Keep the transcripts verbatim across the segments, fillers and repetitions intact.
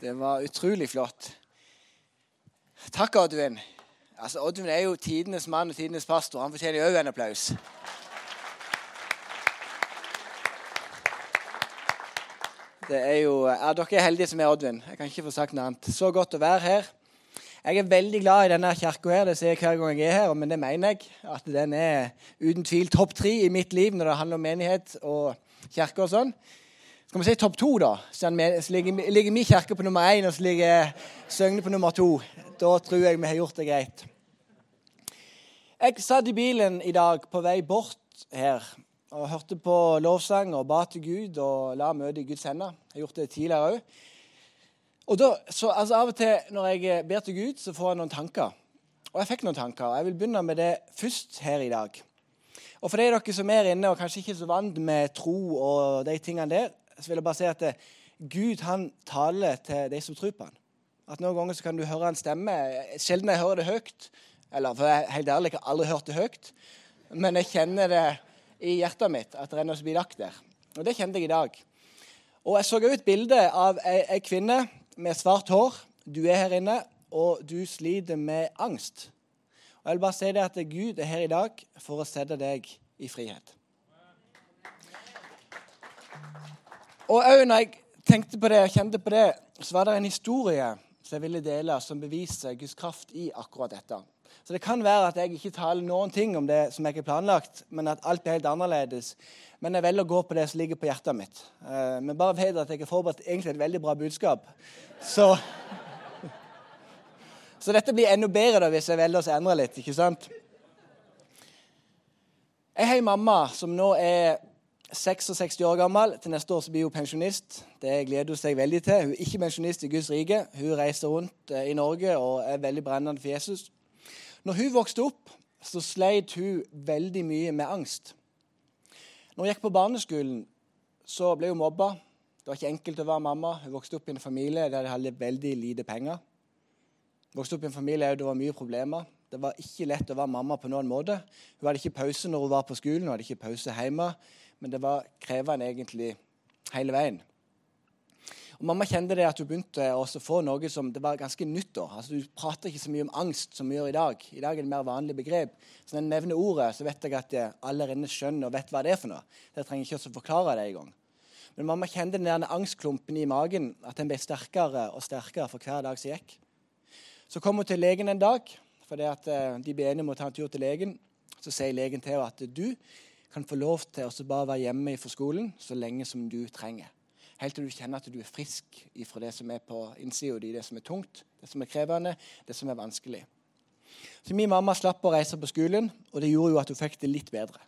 Det var utrolig flott. Takk, Oddvin. Altså, Oddvin er jo tidenes mann og tidenes pastor. Han fortjener jo også en applaus. Det er jo, ja, dere er heldige som er Oddvin. Jeg kan ikke få sagt noe annet. Så godt å være her. Jeg er veldig glad i denne kirken her. Det sier jeg hver gang jeg er her, men det mener jeg. At den er uten tvil topp tre i mitt liv når det handler om menighet og kirke og sånn. Skal vi si topp to, da? Så ligger, ligger min kirke på nummer én, og så ligger Søgne på nummer to. Da tror jeg vi har gjort det greit. Jeg satt i bilen i dag på vei bort her, og hørte på lovsang og ba til Gud, og la møte i Guds hender. Jeg har gjort det tidligere også. Og da, så altså av og til når jeg ber til Gud, så får jeg noen tanker. Og jeg fikk noen tanker, og jeg vil begynne med det først her i dag. Og for de av dere som er inne, og kanskje ikke så vant med tro og de tingene der, så vil jeg bare si at det, Gud han taler til de som tror på han. At noen ganger så kan du høre en stemme. Sjelden jeg hører det høyt, eller for jeg, helt ærlig, jeg har aldri hørt det høyt, men jeg kjenner det i hjertet mitt, at det er noe som blir lagt der. Og det kjente jeg i dag. Og jeg så ut et bilde av en kvinne med svart hår. Du er her inne, og du sliter med angst. Og jeg vil bare si det at Gud er her i dag for å sette deg i frihet. Og også når jeg tenkte på det og kjente på det, så var det en historie som jeg ville dele som beviser Guds kraft i akkurat dette. Så det kan være at jeg ikke taler noen ting om det som jeg ikke har planlagt, men at alt blir helt annerledes. Men jeg velger å gå på det som ligger på hjertet mitt. Men bare vet at jeg har forberedt egentlig et veldig bra budskap. Så, så dette blir enda bedre da hvis jeg velger å endre litt, ikke sant? Jeg har en mamma som nå er seksogseksti år gammel. Til neste år så blir hun pensjonist. Det gleder hun seg veldig til. Hun er ikke pensjonist i Guds rike. Hun reiser rundt i Norge og er veldig brennende for Jesus. Når hun vokste opp, så sleit hun veldig mye med angst. Når hun gikk på barneskolen, så ble hun mobba. Det var ikke enkelt å være mamma. Hun vokste opp i en familie der de hadde veldig lite penger. Hun vokste opp i en familie der det var mye problemer. Det var ikke lett å være mamma på noen måte. Hun hadde ikke pause når hun var på skolen, hun hadde ikke pause hjemme. Men det var krevende egentlig hele veien. Og mamma kjente det at hun begynte å få noe som det var ganske nytt da. Altså, du prater ikke så mye om angst som vi gjør i dag. I dag er det mer vanlig begrep. Så når jeg nevner ordet, så vet jeg at jeg allerede skjønner og vet hva det er for noe. Jeg trenger ikke også forklare det i gang. Men mamma kjente den der angstklumpen i magen, at den ble sterkere og sterkere for hver dag som gikk. Så kom hun til legen en dag, fordi at de ble enige om å ta en tur til legen. Så sier legen til henne at du kan få lov til å bare være hjemme fra skolen så lenge som du trenger. Helt til du kjenner at du er frisk fra det som er på innsiden, det som er tungt, det som er krevende, det som er vanskelig. Så min mamma slapp å reise på skolen, og det gjorde jo at hun fikk det litt bedre.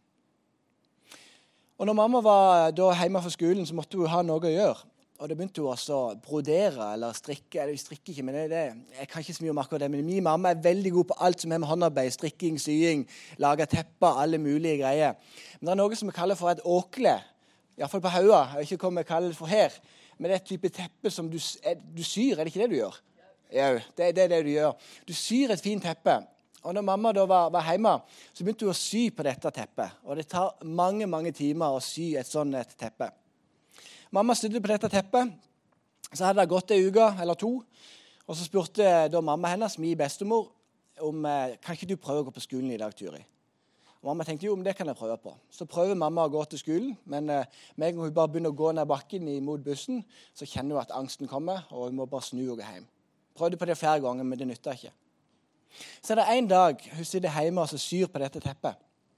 Og når mamma var da hjemme fra skolen, så måtte hun ha noe å gjøre. Og det begynte hun også å brodere eller strikke. Eller strikke ikke, men det, det, jeg kan ikke så mye om akkurat det. Men min mamma er veldig god på alt som er med håndarbeid, strikking, sying, lage tepper, alle mulige greier. Men det er noe som vi kaller for et åkle. I hvert fall på Haua. Jeg vet ikke hva vi kaller det for her. Men det er et type teppe som du, du syr, er det ikke det du gjør? Ja, det, det er det du gjør. Du syr et fint teppe. Og når mamma da var, var hjemme, så begynte hun å sy på dette teppet. Og det tar mange, mange timer å sy et sånt et teppe. Mamma stod på dette teppet, så hadde det gått en uke eller to, og så spurte da mamma hennes, min bestemor, om kan ikke du prøve å gå på skolen i dag, Turi? Og mamma tenkte jo, men det kan jeg prøve på. Så prøver mamma å gå til skolen, men med en gang hun bare begynner å gå ned bakken mot bussen, så kjenner hun at angsten kommer, og hun må bare snu og gå hjem. Prøvde på det flere ganger, men det nytter ikke. Så er det en dag hun sitter hjemme og syr på dette teppet.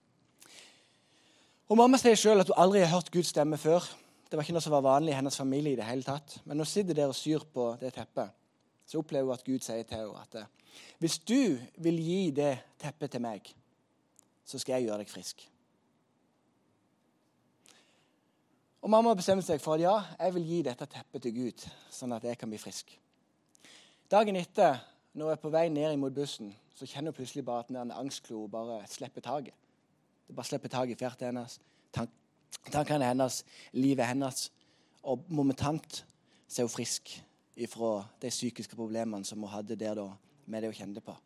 Og mamma sier selv at hun aldri har hørt Guds stemme før. Det var ikke noe som var vanlig i hennes familie i det hele tatt. Men når hun sitter der og syr på det teppet, så opplever hun at Gud sier til henne at hvis du vil gi det teppet til meg, så skal jeg gjøre deg frisk. Og mamma bestemte seg for at ja, jeg vil gi dette teppet til Gud, sånn at jeg kan bli frisk. Dagen etter, når jeg er på vei ned mot bussen, så kjenner hun plutselig bare at den angstklo bare slipper taget. Det bare slipper taget i fjertet hennes, tank tankene hennes, livet hennes, og momentant så er hun frisk ifra de psykiske problemene som hun hadde der da, med det hun kjente på.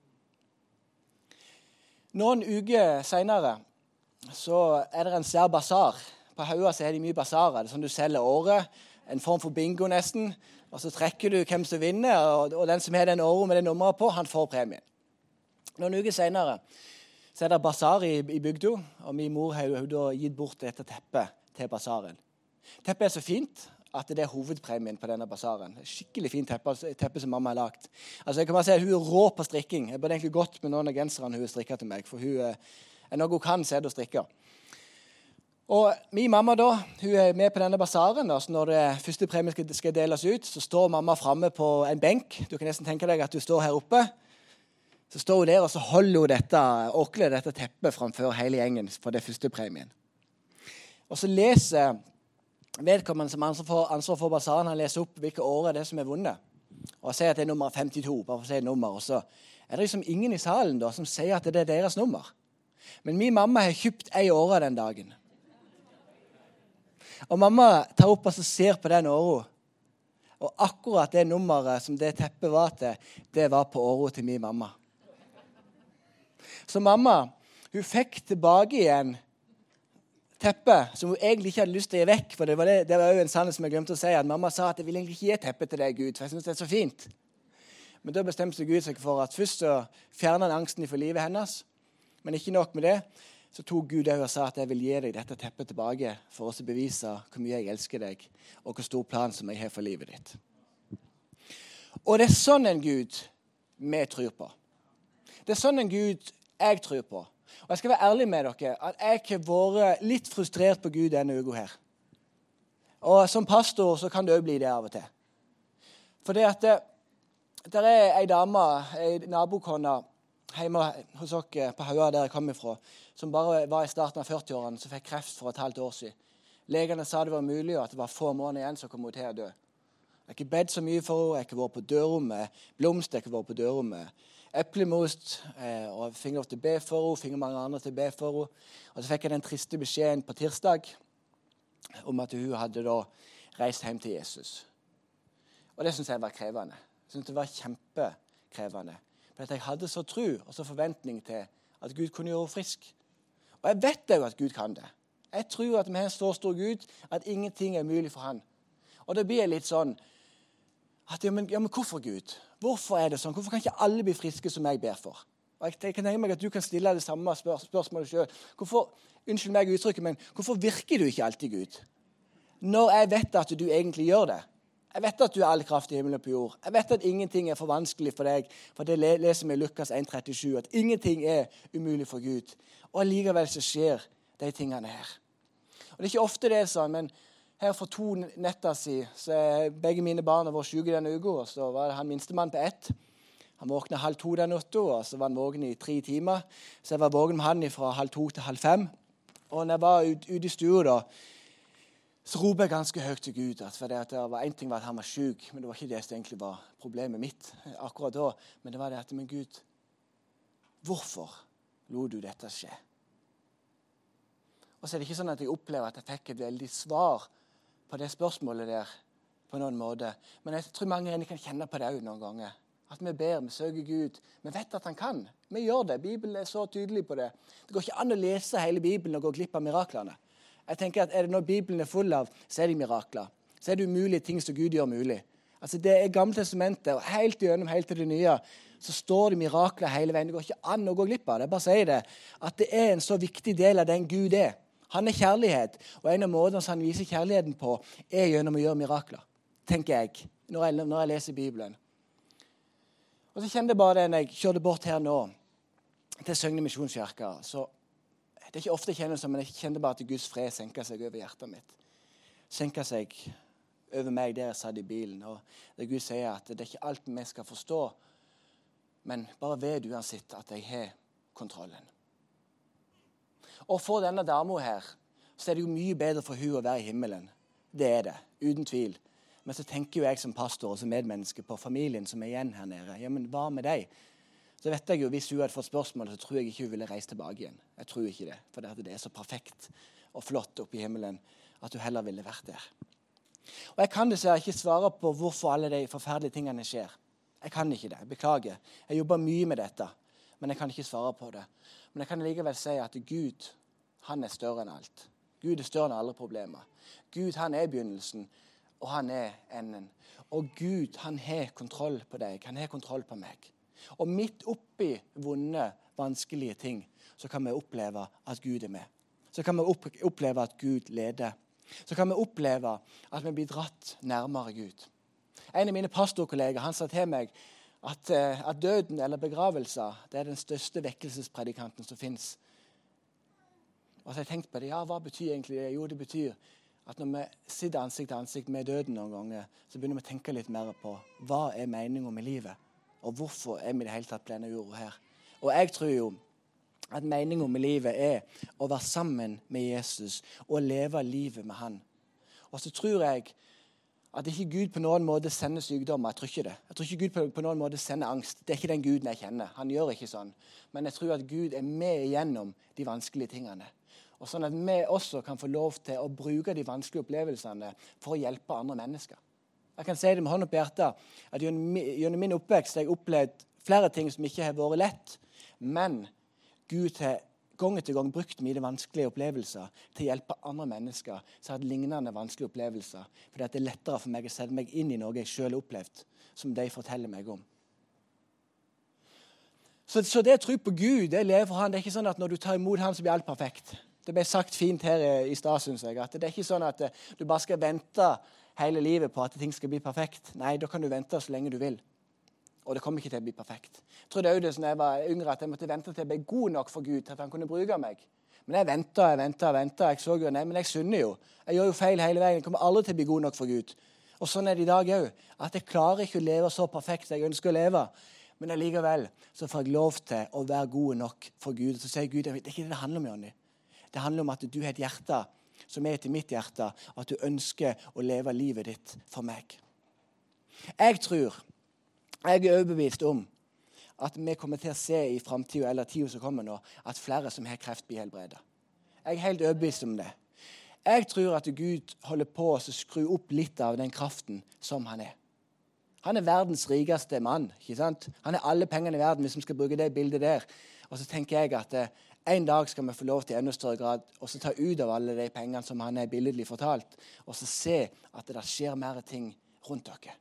Noen uker senere så er det en svær basar. På Haua så er det mye basarer. Det er sånn du selger året, en form for bingo nesten. Og så trekker du hvem som vinner, og, og den som har den året med det nummeret på, han får premien. Noen uker senere så er det basar i, i bygda, og min mor har jo da gitt bort dette teppet til basaren. Teppet er så fint at det er hovedpremien på denne basaren. Skikkelig fint teppe, teppe som mamma har lagt. Altså jeg kan bare si at hun er rå på strikking. Jeg burde egentlig gått med noen av genserne hun har strikket til meg, for hun er noe hun kan, så er det å strikke. Og min mamma da, hun er med på denne basaren, og når det første premien skal, skal deles ut, så står mamma fremme på en benk. Du kan nesten tenke deg at du står her oppe. Så står hun der, og så holder hun dette, orkler dette teppet framfor hele gjengen for det første premien. Og så leser vedkommende som ansvar for, ansvar for basaren, han leser opp hvilke år det er som er vunnet. Og sier at det er nummer femtito, bare for å si nummer. Og så er det liksom ingen i salen da, som sier at det er deres nummer. Men min mamma har kjøpt ei åre den dagen. Og mamma tar opp og ser på den åra. Og akkurat det nummeret som det teppet var til, det var på åra til min mamma. Så mamma, hun fikk tilbake igjen teppet som hun egentlig ikke hadde lyst til å gi vekk. For det var, det, det var jo en sannhet som jeg glemte å si, at mamma sa at jeg vil egentlig ikke gi teppet til deg, Gud, for jeg synes det er så fint. Men da bestemte seg Gud seg for at først så fjernet han angsten for livet hennes. Men ikke nok med det, så tok Gud og sa at jeg vil gi deg dette teppet tilbake for å bevise hvor mye jeg elsker deg, og hvor stor plan som jeg har for livet ditt. Og det er sånn en Gud vi tror på. Det er sånn en Gud jeg tror på. Og jeg skal være ærlig med dere, at jeg har vært litt frustrert på Gud denne uka her. Og som pastor så kan det også bli det av og til. For det at det, der er en dame, en nabokone, hjemme hos dere på Haua der jeg kom ifra, som bare var i starten av førti-årene, som fikk kreft for et halvt år siden. Legene sa det var mulig, og at det var få måneder igjen, så kom hun til å dø. Jeg har ikke bedt så mye for henne, jeg har ikke vært på dørrommet, blomst, jeg har ikke vært på dørrommet, eplemost, eh, og fikk lov til å be for henne, fikk mange andre til å be for henne. Og så fikk jeg den triste beskjeden på tirsdag om at hun hadde da reist hjem til Jesus. Og det synes jeg var krevende. Jeg synes det var kjempekrevende. For at jeg hadde så tro og så forventning til at Gud kunne gjøre henne frisk. Og jeg vet jo at Gud kan det. Jeg tror at vi har en så stor Gud at ingenting er mulig for han. Og da blir jeg litt sånn at ja, men, ja, men hvorfor Gud? Hvorfor er det sånn? Hvorfor kan ikke alle bli friske som jeg ber for? Og jeg, jeg kan tenke meg at du kan stille det samme spør spørsmålet selv. Hvorfor, unnskyld meg uttrykket, men hvorfor virker du ikke alltid Gud? Når jeg vet at du egentlig gjør det. Jeg vet at du er all kraft i himmelen og på jord. Jeg vet at ingenting er for vanskelig for deg, for det leser vi i Lukas en trettisju, at ingenting er umulig for Gud. Og allikevel så skjer de tingene her. Og det er ikke ofte det er sånn, men her for to netter siden, så er begge mine barn var syke denne uka, og så var det han minstemann på ett. Han våknet halv to den natta, og så var han vågen i tre timer. Så jeg var vågen med han fra halv to til halv fem. Og når jeg var ute ut i stua da, så ropet jeg ganske høyt til Gud. For det, at det var en ting var at han var syk, men det var ikke det som egentlig var problemet mitt akkurat da. Men det var det at, men Gud, hvorfor lot du dette skje? Og så er det ikke sånn at jeg opplever at jeg fikk et veldig svar på det spørsmålet der på noen måte. Men jeg tror mange av kan kjenne på det også noen ganger. At vi ber, vi søker Gud. Vi vet at han kan. Vi gjør det. Bibelen er så tydelig på det. Det går ikke an å lese hele Bibelen og gå glipp av miraklene. Jeg tenker at er det når Bibelen er full av, så er det mirakler. Så er det umulige ting som Gud gjør mulig. Altså det er Gamle testamentet, og helt gjennom helt til det nye, så står det mirakler hele veien. Det går ikke an å gå glipp av det. Jeg bare sier det. At det er en så viktig del av den Gud er. Han er kjærlighet, og en av måtene han viser kjærligheten på, er gjennom å gjøre mirakler, tenker jeg, når jeg, når jeg leser Bibelen. Og så kjente jeg bare det når jeg kjørte bort her nå, til Søgne Misjonskirke, så det er ikke ofte jeg kjenner det, men jeg kjente bare at Guds fred senket seg over hjertet mitt. Senket seg over meg der jeg satt i bilen, og der Gud sier at det er ikke alt vi skal forstå, men bare ved uansett at jeg har kontrollen. Og for denne dama her, så er det jo mye bedre for hun å være i himmelen. Det er det, uten tvil. Men så tenker jo jeg som pastor og som medmenneske på familien som er igjen her nede. Ja, men hva med deg? Så vet jeg jo, hvis hun hadde fått spørsmål, så tror jeg ikke hun ville reise tilbake igjen. Jeg tror ikke det, for det er så perfekt og flott oppe i himmelen at hun heller ville vært der. Og jeg kan dessverre ikke svare på hvorfor alle de forferdelige tingene skjer. Jeg kan ikke det, beklager. Jeg jobber mye med dette, men jeg kan ikke svare på det. Men jeg kan likevel si at Gud, han er større enn alt. Gud er større enn alle problemer. Gud, han er begynnelsen, og han er enden. Og Gud, han har kontroll på deg, han har kontroll på meg. Og midt oppi vonde, vanskelige ting, så kan vi oppleve at Gud er med. Så kan vi oppleve at Gud leder. Så kan vi oppleve at vi blir dratt nærmere Gud. En av mine pastorkolleger, han sa til meg at, at døden eller begravelser, det er den største vekkelsespredikanten som finnes. Og så har jeg tenkt på det, ja, hva betyr egentlig det? Jo, det betyr at når vi sitter ansikt til ansikt med døden noen ganger, så begynner vi å tenke litt mer på hva er meningen med livet, og hvorfor er vi i det hele tatt på denne jorda her. Og jeg tror jo at meningen med livet er å være sammen med Jesus og leve livet med han. Og så tror jeg at ikke Gud på noen måte sender sykdom. Jeg tror ikke det. Jeg tror ikke Gud på, på noen måte sender angst. Det er ikke den Guden jeg kjenner. Han gjør ikke sånn. Men jeg tror at Gud er med igjennom de vanskelige tingene. Og sånn at vi også kan få lov til å bruke de vanskelige opplevelsene for å hjelpe andre mennesker. Jeg kan si det med hånden på hjertet, at gjennom min oppvekst har jeg opplevd flere ting som ikke har vært lett, men Gud har gang etter gang brukt mine vanskelige opplevelser til å hjelpe andre mennesker som har hatt lignende vanskelige opplevelser, fordi det er lettere for meg å sette meg inn i noe jeg selv har opplevd, som de forteller meg om. Så, så det å tro på Gud, det lever for han. Det er ikke sånn at når du tar imot han, så blir alt perfekt. Det ble sagt fint her i stad, synes jeg, at det er ikke sånn at du bare skal vente hele livet på at ting skal bli perfekt. Nei, da kan du vente så lenge du vil. Og det kommer ikke til å bli perfekt. Jeg tror det er jo det som jeg var yngre, at jeg måtte vente til jeg ble god nok for Gud, til at han kunne bruke meg. Men jeg ventet, jeg ventet, jeg ventet. Jeg så jo, nei, men jeg synder jo. Jeg gjør jo feil hele veien. Jeg kommer aldri til å bli god nok for Gud. Og sånn er det i dag også. At jeg klarer ikke å leve så perfekt som jeg ønsker å leve. Men allikevel så får jeg lov til å være god nok for Gud. Så sier Gud, det er ikke det det handler om, Jonny. Det handler om at du har et hjerte som er til mitt hjerte, og at du ønsker å leve livet ditt for meg. Jeg tror, jeg er overbevist om at vi kommer til å se i fremtiden, eller tiden som kommer nå, at flere som har kreft blir helbredet. Jeg er helt overbevist om det. Jeg tror at Gud holder på å skru opp litt av den kraften som han er. Han er verdens rikeste mann, ikke sant? Han har alle pengene i verden, hvis vi skal bruke det bildet der. Og så tenker jeg at eh, en dag skal vi få lov til i enda større grad å ta ut av alle de pengene som han er billedlig fortalt, og så se at det skjer mer ting rundt dere.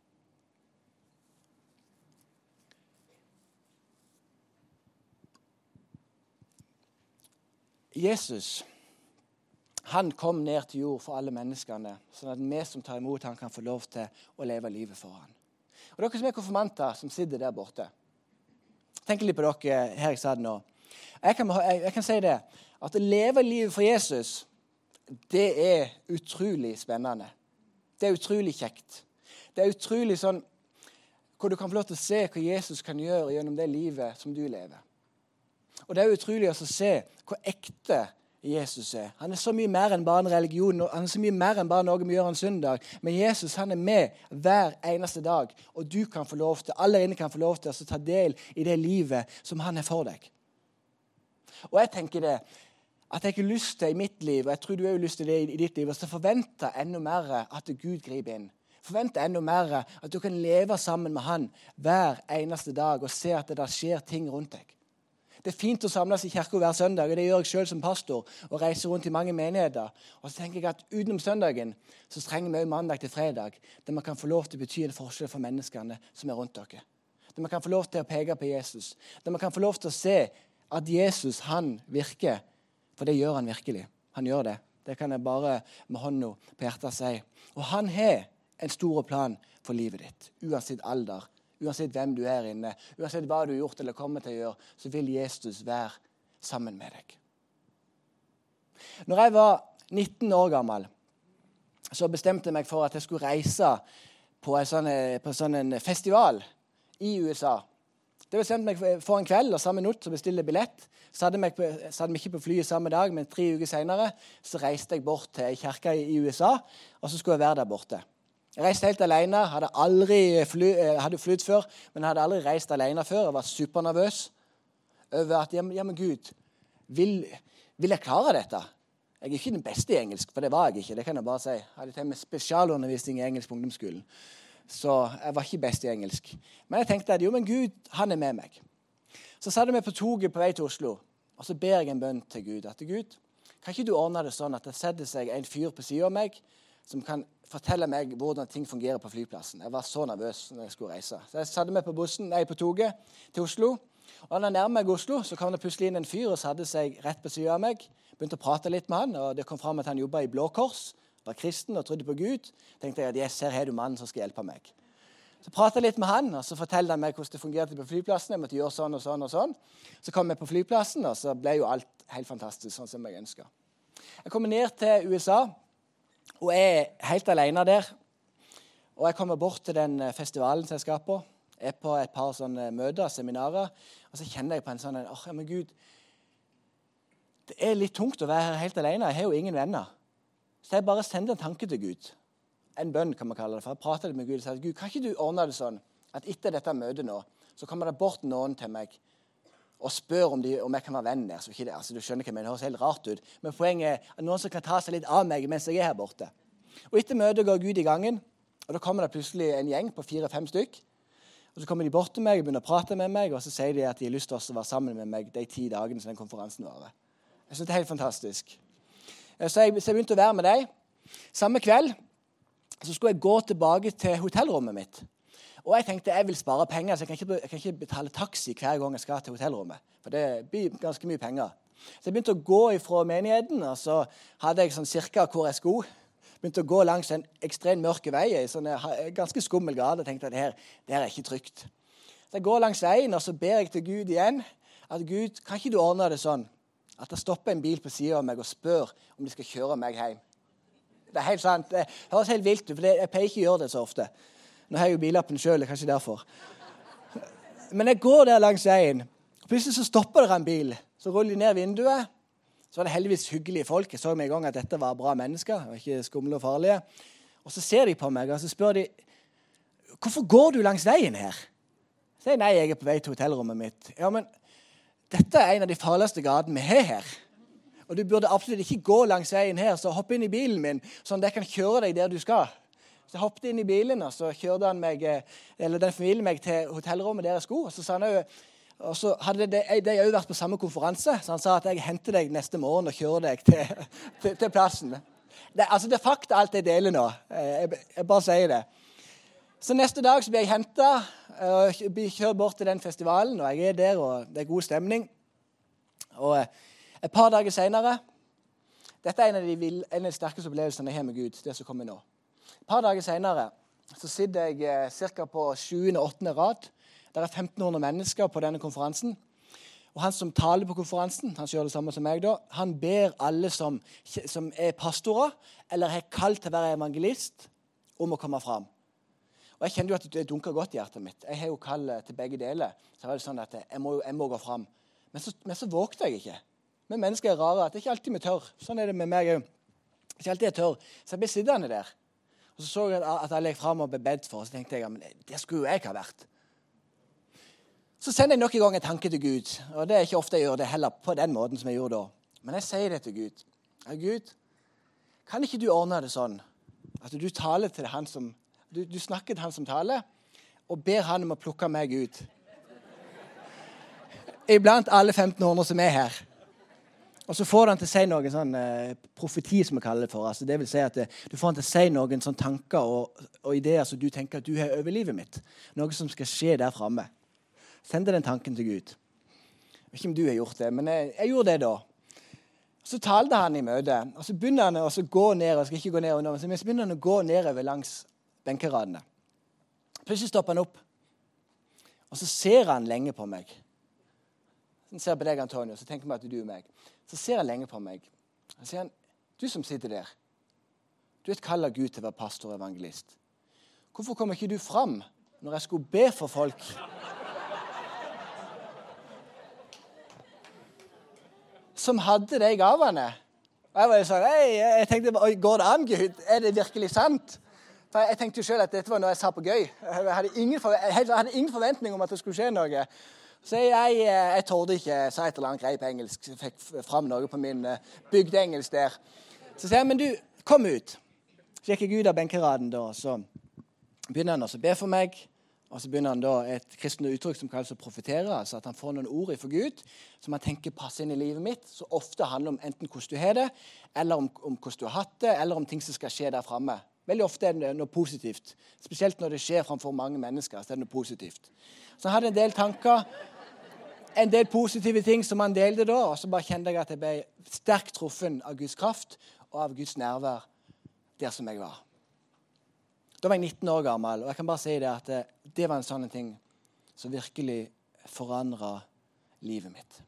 Jesus, han kom ned til jord for alle menneskene, sånn at vi som tar imot han kan få lov til å leve livet for han. Og dere som er konfirmanter, som sitter der borte, tenk litt på dere her jeg sa det nå. Jeg kan, jeg, jeg kan si det, at å leve livet for Jesus, det er utrolig spennende. Det er utrolig kjekt. Det er utrolig sånn, hvor du kan få lov til å se hva Jesus kan gjøre gjennom det livet som du lever. Og det er utrolig å se hvor ekte Jesus er. Han er så mye mer enn bare en religion, han er så mye mer enn bare noe vi gjør en søndag. Men Jesus, han er med hver eneste dag, og du kan få lov til, alle inne kan få lov til å ta del i det livet som han er for deg. Og jeg tenker det, at jeg har lyst til i mitt liv, og jeg tror du har lyst til det i ditt liv, å forvente enda mer at Gud griper inn. Forvente enda mer at du kan leve sammen med han hver eneste dag, og se at det skjer ting rundt deg. Det er fint å samles i kirke hver søndag, og det gjør jeg selv som pastor, og reiser rundt i mange menigheter. Og så tenker jeg at utenom søndagen, så trenger vi også mandag til fredag, der man kan få lov til å bety en forskjell for menneskene som er rundt dere. Der man kan få lov til å peke på Jesus. Der man kan få lov til å se at Jesus, han virker, for det gjør han virkelig. Han gjør det. Det kan jeg bare med hånden på hjertet si. Og han har en stor plan for livet ditt, uansett alder. Uansett hvem du er inne, uansett hva du har gjort eller kommer til å gjøre, så vil Jesus være sammen med deg. Når jeg var nitten år gammel, så bestemte jeg meg for at jeg skulle reise på en sånn, på en sånn festival i U S A. Det bestemte meg for en kveld, og samme natt så bestilte jeg billett. Så hadde jeg meg ikke på flyet samme dag, men tre uker senere så reiste jeg bort til en kirke i U S A, og så skulle jeg være der borte. Jeg reiste helt alene, hadde aldri fly, hadde flytt før, men hadde aldri reist alene før. Jeg var supernervøs over at, ja, ja men Gud, vil, vil jeg klare dette? Jeg er ikke den beste i engelsk, for det var jeg ikke, det kan jeg bare si. Jeg hadde til med spesialundervisning i engelsk på ungdomsskolen, så jeg var ikke best i engelsk. Men jeg tenkte at, jo, men Gud, han er med meg. Så satte vi på toget på vei til Oslo, og så ber jeg en bønn til Gud, at Gud, kan ikke du ordne det sånn at det setter seg en fyr på siden av meg, som kan fortelle meg hvordan ting fungerer på flyplassen. Jeg var så nervøs når jeg skulle reise. Så jeg satte meg på bussen, nei, på toget til Oslo. Og når jeg nærmer meg Oslo, så kom det plutselig inn en fyr og satte seg rett på siden av meg. Begynte å prate litt med han, og det kom frem at han jobbet i Blå Kors, var kristen og trodde på Gud. Tenkte jeg at jeg ser her du mannen som skal hjelpe meg. Så pratet jeg litt med han, og så fortalte han meg hvordan det fungerte på flyplassen. Jeg måtte gjøre sånn og sånn og sånn. Så kom jeg på flyplassen, og så ble jo alt helt fantastisk, sånn som jeg ønsket. Jeg kommer ned til U S A, og jeg er helt alene der. Og jeg kommer bort til den festivalen som jeg skal på. Jeg er på et par sånne møter, seminarer, og så kjenner jeg på en sånn, åh, men Gud, det er litt tungt å være her helt alene. Jeg har jo ingen venner. Så jeg bare sendte en tanke til Gud. En bønn kan man kalle det. For jeg pratet med Gud og sa, Gud, kan ikke du ordne det sånn at etter dette møtet nå, så kommer det bort noen til meg og spør om, de, om jeg kan være venn der. Så ikke det, altså, du skjønner ikke, men det høres helt rart ut. Men poenget er at noen som kan ta seg litt av meg mens jeg er her borte. Og etter møtet går Gud i gangen, og da kommer det plutselig en gjeng på fire-fem stykk. Og så kommer de bort til meg og begynner å prate med meg, og så sier de at de har lyst til å være sammen med meg de ti dagene som den konferansen varer. Jeg synes det er helt fantastisk. Så jeg, så jeg begynte å være med dem. Samme kveld så skulle jeg gå tilbake til hotellrommet mitt. Og jeg tenkte jeg vil spare penger, så jeg kan ikke, jeg kan ikke betale taxi hver gang jeg skal til hotellrommet. For det blir ganske mye penger. Så jeg begynte å gå fra menigheten, og så hadde jeg sånn cirka hvor jeg skulle. Begynte å gå langs en ekstremt mørke vei, i sånn ganske skummel gade, og tenkte at det her, det her er ikke trygt. Så jeg går langs veien, og så ber jeg til Gud igjen, at Gud, kan ikke du ordne det sånn? At det stopper en bil på siden av meg og spør om de skal kjøre meg hjem. Det er helt sant. Det høres helt vilt ut, for jeg pleier ikke å gjøre det så ofte. Nå har jeg jo billappen selv, kanskje derfor. Men jeg går der langs veien. Plutselig så stopper det en bil. Så ruller de ned vinduet. Så var det heldigvis hyggelige folk. Jeg så meg en gang at dette var bra mennesker, og ikke skumle og farlige. Og så ser de på meg, og så spør de, hvorfor går du langs veien her? Så jeg, nei, jeg er på vei til hotellrommet mitt. Ja, men dette er en av de farligste gatene vi har her. Og du burde absolutt ikke gå langs veien her, så hopp inn i bilen min, sånn at jeg kan kjøre deg der du skal. Så jeg hoppet inn i bilen, og så kjørte han meg, eller den familien meg til hotellrommet der jeg skulle. Og så sa han jo, og så hadde de, de jo vært på samme konferanse, så han sa at jeg henter deg neste morgen og kjører deg til, til, til plassen. Det, altså det er fakta alt jeg deler nå. Jeg, jeg bare sier det. Så neste dag så blir jeg hentet, og blir kjørt bort til den festivalen, og jeg er der, og det er god stemning. Og et par dager senere, dette er en av de, en av de sterkeste opplevelsene jeg har med Gud, det som kommer nå. Et par dager senere, så sitter jeg eh, cirka på sjuende og åttende rad. Det er femten hundre mennesker på denne konferansen. Og han som taler på konferansen, han gjør det samme som meg da, han ber alle som, som er pastorer, eller er kalt til å være evangelist, om å komme frem. Og jeg kjenner jo at det dunker godt i hjertet mitt. Jeg har jo kall til begge deler. Så var det sånn at jeg må, jeg må gå frem. Men så, men så vågte jeg ikke. Men mennesker er rare, at det ikke alltid vi tør. Sånn er det med meg. Ikke alltid jeg tør. Så jeg ble sittende der. Og så så jeg at jeg legg frem og ble bedt for, og så tenkte jeg, ja, men det skulle jo jeg ha vært. Så sender jeg nok i gang en tanke til Gud, og det er ikke ofte jeg gjør det heller på den måten som jeg gjorde da. Men jeg sier det til Gud. Ja, Gud, kan ikke du ordne det sånn, at du taler til han som, du, du snakker til han som taler, og ber han om å plukke meg ut. Iblant alle femten hundre som er her. Og så får han til å si noen sånn eh, profeti, som vi kaller det for. Altså, det vil si at det, du får han til å si noen sånne tanker og, og ideer som du tenker at du har over livet mitt. Noe som skal skje der fremme. Send den tanken til Gud. Jeg vet ikke om du har gjort det, men jeg, jeg gjorde det da. Så talte han i møtet, og så begynner han å gå ned, og jeg skal ikke gå ned, men så begynner han å gå nedover langs benkeradene. Plutselig stopper han opp, og så ser han lenge på meg. Så ser jeg på deg, Antonio, så tenker jeg at du er meg. Så ser han lenge på meg. Så sier han, du som sitter der, du er et kall av Gud til å være pastor og evangelist. Hvorfor kommer ikke du fram når jeg skulle be for folk? Som hadde de gavene. Og jeg var jo sånn, hei, jeg tenkte, går det an, Gud? Er det virkelig sant? For jeg tenkte jo selv at dette var noe jeg sa på gøy. Jeg hadde ingen, forvent- jeg hadde ingen forventning om at det skulle skje noe. Så jeg, jeg torde ikke, sa et eller annet grei på engelsk, fikk frem noe på min bygde engelsk der. Så sier jeg, men du, kom ut. Så gikk jeg ut av benkeraden da, så begynner han også å be for meg, og så begynner han da et kristent uttrykk som kalles å profetere, altså at han får noen ord for Gud, som han tenker passer inn i livet mitt, så ofte handler om enten hvordan du har det, eller om, om hvordan du har hatt det, eller om ting som skal skje der fremme Veldig ofte er det noe positivt. Spesielt når det skjer framfor mange mennesker, så er det noe positivt. Så jeg hadde en del tanker, en del positive ting som han delte da, og så bare kjente jeg at jeg ble sterkt truffen av Guds kraft og av Guds nærvær der som jeg var. Da var jeg nitten år gammel, og jeg kan bare si det at det, det var en sånn ting som virkelig forandret livet mitt.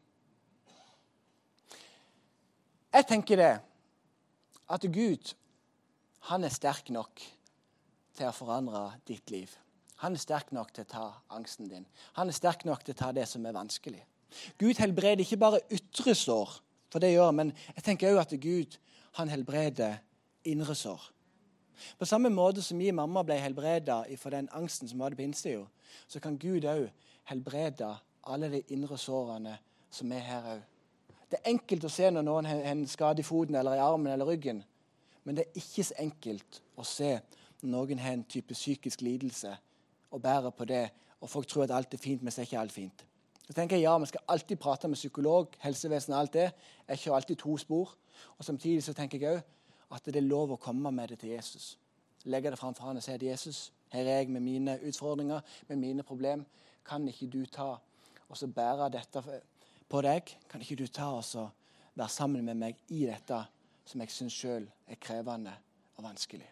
Jeg tenker det, at Gud, han er sterk nok til å forandre ditt liv. Han er sterk nok til å ta angsten din. Han er sterk nok til å ta det som er vanskelig. Gud helbreder ikke bare ytre sår, for det gjør han, men jeg tenker også at Gud, han helbreder indre sår. På samme måte som min mamma ble helbredet for den angsten som hadde på innsiden, så kan Gud også helbrede alle de indre sårene som er her også. Det er enkelt å se når noen har en skade i foten eller i armen eller ryggen, men det er ikke så enkelt å se når noen har en type psykisk lidelse og bærer på det, og folk tror at alt er fint, men så er ikke alt fint. Så tenker jeg, ja, man skal alltid prate med psykolog, helsevesen og alt det. Jeg kjører alltid to spor. Og samtidig så tenker jeg også at det er lov å komme med det til Jesus. Legge det frem for han og si at Jesus, her er jeg med mine utfordringer, med mine problemer. Kan ikke du ta og så bære dette på deg? Kan ikke du ta og så være sammen med meg i dette som jeg synes selv er krevende og vanskelig?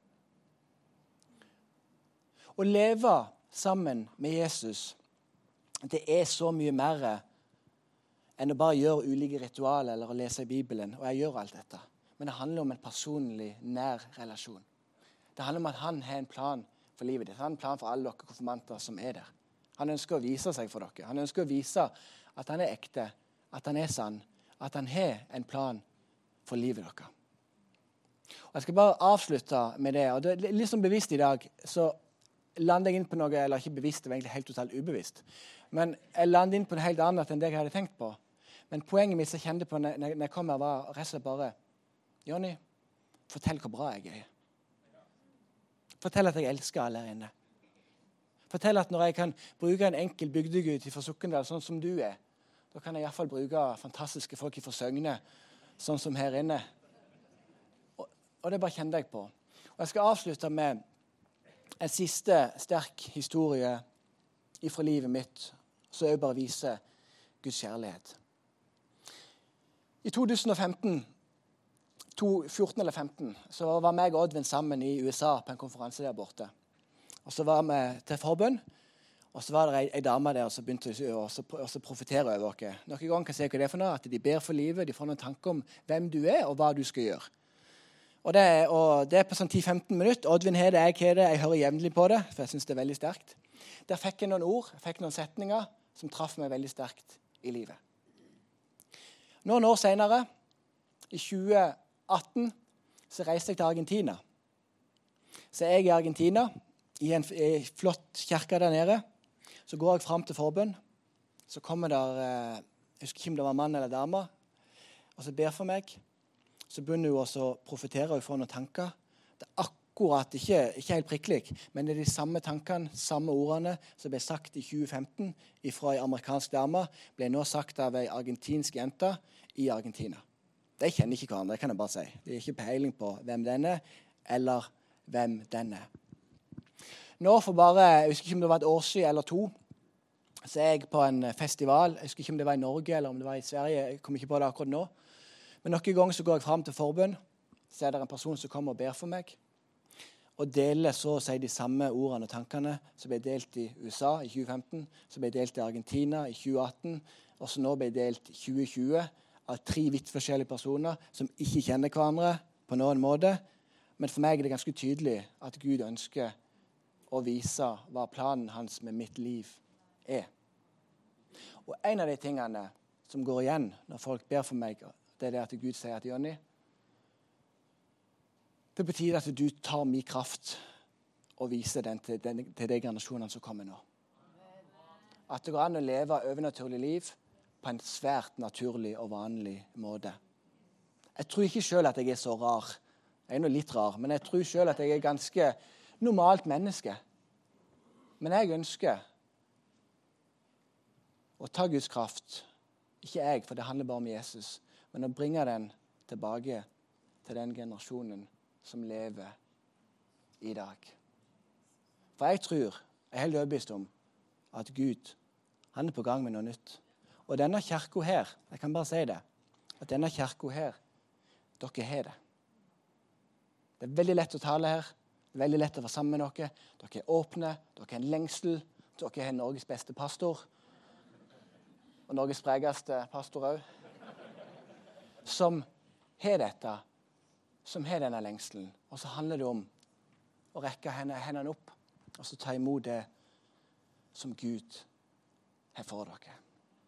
Å leve sammen med Jesus, det er så mye mer enn å bare gjøre ulike ritualer eller å lese i Bibelen. Og jeg gjør alt dette. Men det handler om en personlig, nær relasjon. Det handler om at han har en plan for livet ditt. Han har en plan for alle dere konfirmanter som er der. Han ønsker å vise seg for dere. Han ønsker å vise at han er ekte, at han er sann, at han har en plan for livet dere. Og jeg skal bare avslutte med det. Og det er litt sånn bevisst i dag, så lander jeg inn på noe, eller ikke bevisst, det var egentlig helt totalt ubevisst. Men jeg lander inn på noe helt annet enn det jeg hadde tenkt på. Men poenget mitt som jeg kjente på når jeg kom her, var rett og slett bare, Jonny, fortell hvor bra jeg er. Fortell at jeg elsker alle her inne. Fortell at når jeg kan bruke en enkel bygdegud fra Sokndal, sånn som du er, da kan jeg i hvert fall bruke fantastiske folk fra Søgne, sånn som her inne. Og, og det bare kjente jeg på. Og jeg skal avslutte med en siste sterk historie fra livet mitt, så jeg bare viser Guds kjærlighet. I to tusen og femten, fjorten eller femten, så var meg og Oddvin sammen i U S A på en konferanse der borte. Og så var vi til forbønn, og så var det ei, ei dame der som begynte å profetere over oss. Noen ganger kan jeg se hva det er for noe, at de ber for livet, de får noen tanker om hvem du er og hva du skal gjøre. Og det, er, og det er på sånn ti til femten minutter. Oddvin har det, jeg har det, jeg hører jevnlig på det, for jeg synes det er veldig sterkt. Der fikk jeg noen ord, jeg fikk noen setninger som traff meg veldig sterkt i livet. Noen år senere, i tjue atten, så reiste jeg til Argentina. Så jeg er i Argentina, i en, i en flott kirke der nede. Så går jeg frem til forbønn. Så kommer der, jeg husker ikke om det var mann eller dame, og så ber for meg. Så begynner hun også å profetere og få noen tanker. Det er akkurat, ikke, ikke helt prikkelig, men det er de samme tankene, samme ordene som ble sagt i tjue femten fra en amerikansk dame, ble nå sagt av en argentinsk jente i Argentina. De kjenner ikke hverandre, det kan jeg bare si. De har ikke peiling på hvem den er, eller hvem den er. Nå for bare, jeg husker ikke om det var et år siden eller to, så er jeg på en festival. Jeg husker ikke om det var i Norge eller om det var i Sverige, jeg kommer ikke på det akkurat nå. Men noen ganger så går jeg frem til forbønn, så er det en person som kommer og ber for meg, og deler så å si de samme ordene og tankene som ble delt i U S A i tjue femten, som ble delt i Argentina i tjue atten, og som nå ble delt i tjue tjue av tre vidt forskjellige personer som ikke kjenner hverandre på noen måte. Men for meg er det ganske tydelig at Gud ønsker å vise hva planen hans med mitt liv er. Og en av de tingene som går igjen når folk ber for meg, det er det at Gud sier at Jonny, det betyr at du tar min kraft og viser den til, den, til de generasjonene som kommer nå. At det går an å leve overnaturlig liv på en svært naturlig og vanlig måte. Jeg tror ikke selv at jeg er så rar. Jeg er nå litt rar, men jeg tror selv at jeg er ganske normalt menneske. Men jeg ønsker å ta Guds kraft. Ikke jeg, for det handler bare om Jesus. Men å bringe den tilbake til den generasjonen som lever i dag. For jeg tror, jeg er helt overbevist om, at Gud, han er på gang med noe nytt. Og denne kirka her, jeg kan bare si det, at denne kirka her, dere har det. Det er veldig lett å tale her, det er veldig lett å være sammen med dere. Dere er åpne, dere er en lengsel, dere har Norges beste pastor, og Norges sprekeste pastor også, som har dette, som har denne lengselen. Og så handler det om å rekke hendene opp, og så ta imot det som Gud har for dere.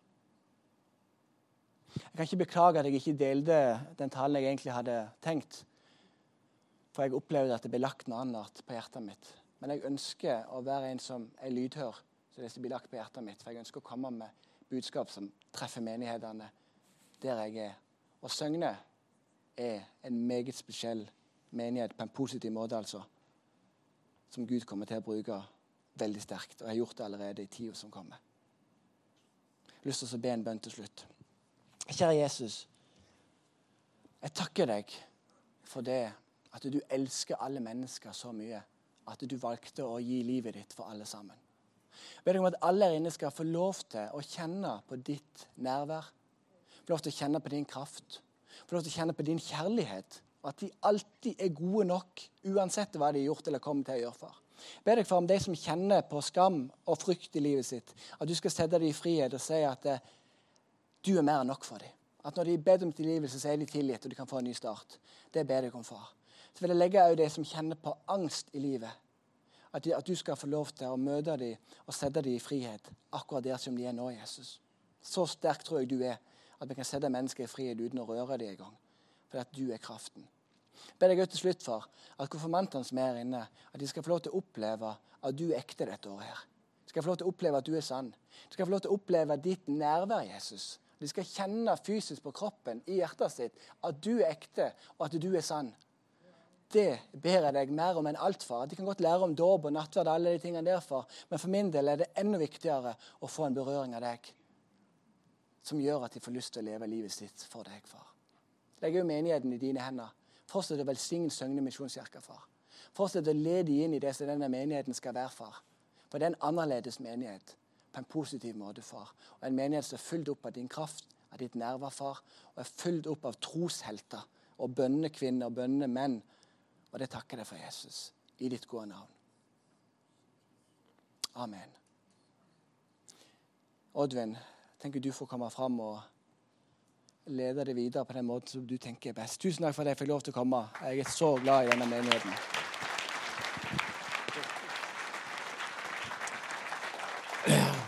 Jeg kan ikke beklage at jeg ikke delte den talen jeg egentlig hadde tenkt, for jeg opplevde at det ble lagt noe annet på hjertet mitt. Men jeg ønsker å være en som er lydhør, så det blir lagt på hjertet mitt, for jeg ønsker å komme med budskap som treffer menighetene der jeg er. Og Søgne er en meget spesiell menighet på en positiv måte, altså, som Gud kommer til å bruke veldig sterkt, og jeg har gjort det allerede i tiden som kommer. Jeg har lyst til å be en bønn til slutt. Kjære Jesus, jeg takker deg for det at du elsker alle mennesker så mye, at du valgte å gi livet ditt for alle sammen. Jeg ber deg om at alle her inne skal få lov til å kjenne på ditt nærvær, få lov til å kjenne på din kraft, få lov til å kjenne på din kjærlighet, og at de alltid er gode nok, uansett hva de har gjort eller kommer til å gjøre for. Jeg ber deg for om de som kjenner på skam og frykt i livet sitt, at du skal sette dem i frihet og si at eh, du er mer enn nok for dem. At når de ber om tilgivelse, så er de tilgitt, og de kan få en ny start. Det ber jeg om, far. Så vil jeg legge av de som kjenner på angst i livet. At, de, at du skal få lov til å møte dem og sette dem i frihet, akkurat der som de er nå, Jesus. Så sterk tror jeg du er, at vi kan sette mennesker i frihet uten å røre dem en gang. For at du er kraften. Jeg ber deg til slutt for at konfirmantene som er her inne, at de skal få lov til å oppleve at du er ekte dette året her. De skal få lov til å oppleve at du er sann. De skal få lov til å oppleve ditt nærvær, Jesus. De skal kjenne fysisk på kroppen, i hjertet sitt, at du er ekte, og at du er sann. Det ber jeg deg mer om enn alt, far. De kan godt lære om dåp og nattverd, alle de tingene derfor, men for min del er det enda viktigere å få en berøring av deg, som gjør at de får lyst til å leve livet sitt for deg, far. Legg jo menigheten i dine hender. Fortsett å velsigne Søgne Misjonskirke, far. Fortsett å lede inn i det som denne menigheten skal være, far. For det er en annerledes menighet, på en positiv måte, far. Og en menighet som er fylt opp av din kraft, av ditt nærvær, far. Og er fylt opp av troshelter, og bønnekvinner og bønnemenn. Og det takker jeg for, Jesus, i ditt gode navn. Amen. Oddvin, tenker du får komme fram og lede det videre på den måten som du tenker er best. Tusen takk for at jeg fikk lov til å komme. Jeg er så glad i denne menigheten.